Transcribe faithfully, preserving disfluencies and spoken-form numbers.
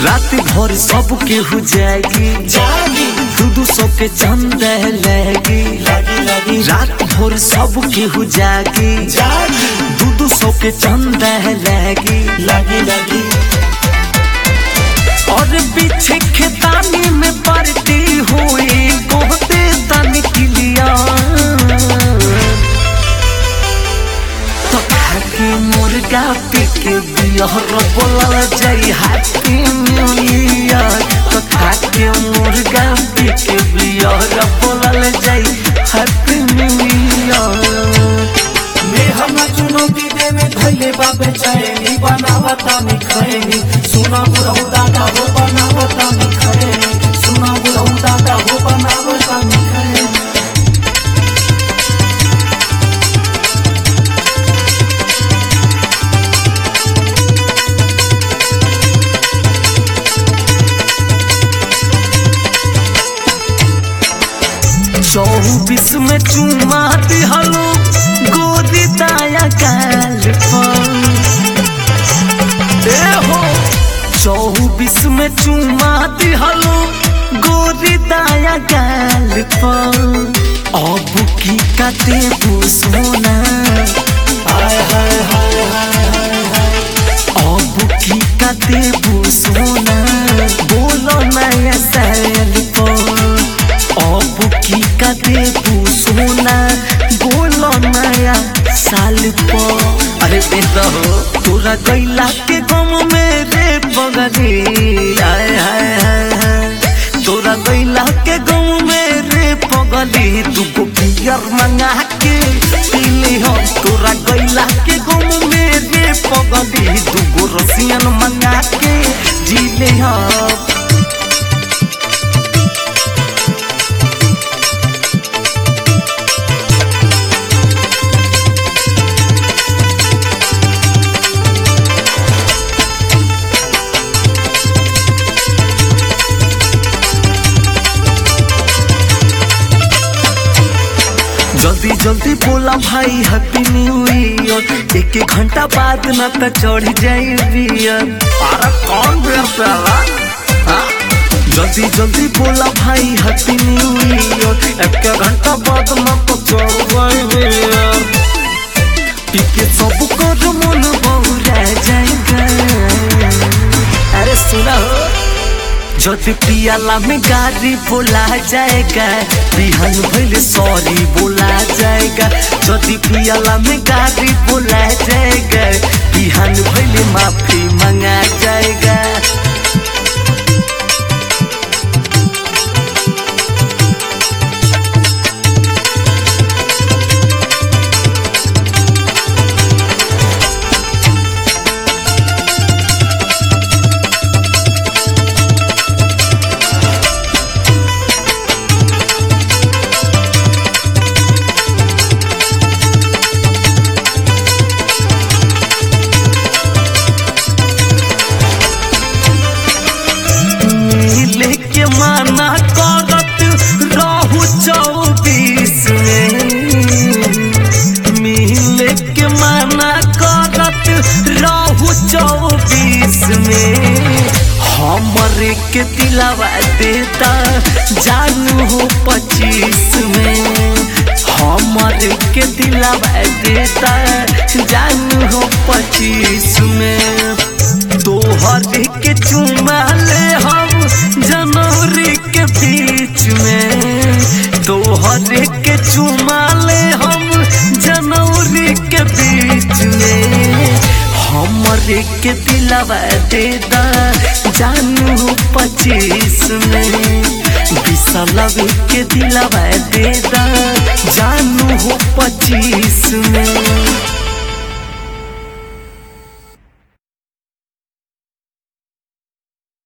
रात भर सब केहू जागी जागी दू दू सौ के चंदा लगी लगी लगी रात भर सब केहू जागी जागी दू दू सौ के चंदा लगी लगी लगी और पीछे खेतानी में पड़ती हुई गोते तन किलिया तो खाके मुर्गा पीके बियर बोलल जाई हैप्पी न्यू ईयर तो खाके मुर्गा पीके बियर बोलल जाई हैप्पी न्यू ईयर मैं हम चुनौती देवे धैले बाबे चैनी बनावता नि खैनी सुना बुढ़ऊ दादा हो बनावता नि खैनी सुना बुढ़ऊ दादा हो बनावता नि खैनी चौबीस में चुमा दिहलो गोदी दाया गाल पर ए हो चौबीस में चुमा दिहलो गोदी दाया गाल पर अब की काटे सोना हाय हाय हाय हाय हाय अब की काटे सोना बोलो नया सैल पर अब की काटे सोना बोलो नया साल पर अरे बेटा हो तोरा गैला के गम में रे बगली आय हाय हाय हाय तोरा गैला के गम में रे पगली दुगो बियर मंगा के पीली हो तोरा गैला के गम में रे पगली दुगो रसियन मंगा के जीले हो जल्दी जल्दी बोला भाई हैप्पी न्यू ईयर एक एक घंटा बाद न तो चढ़ जाए बियर अरे कौन बियर प्याला जल्दी जल्दी बोला भाई हैप्पी न्यू ईयर एक एक घंटा बाद न तो चढ़ जाए बियर पीके सब कर मन बहुरा जाएगा अरे सुना हो जदि पियाला में गाड़ी बोला जाएगा बिहान भैले सॉरी बोला जाएगा जदि पियाला में गाड़ी बोला जाएगा बिहान भैले माफी मांगा जाएगा लेके माना करत रहू चौबीस में मिले के माना करत रहू चौबीस में हमरे के दिलावा देता जानू हो पच्चीस में हमरे के दिलावा देता जानू हो पच्चीस में तोहर के चुमा ले हम जनवरी के बीच में तोहर के चुमा ले हम जनवरी के बीच में हमरे के दिलावा देदा जानू पच्चीस में बिसलवी के दिलावा देदा जानू पच्चीस में।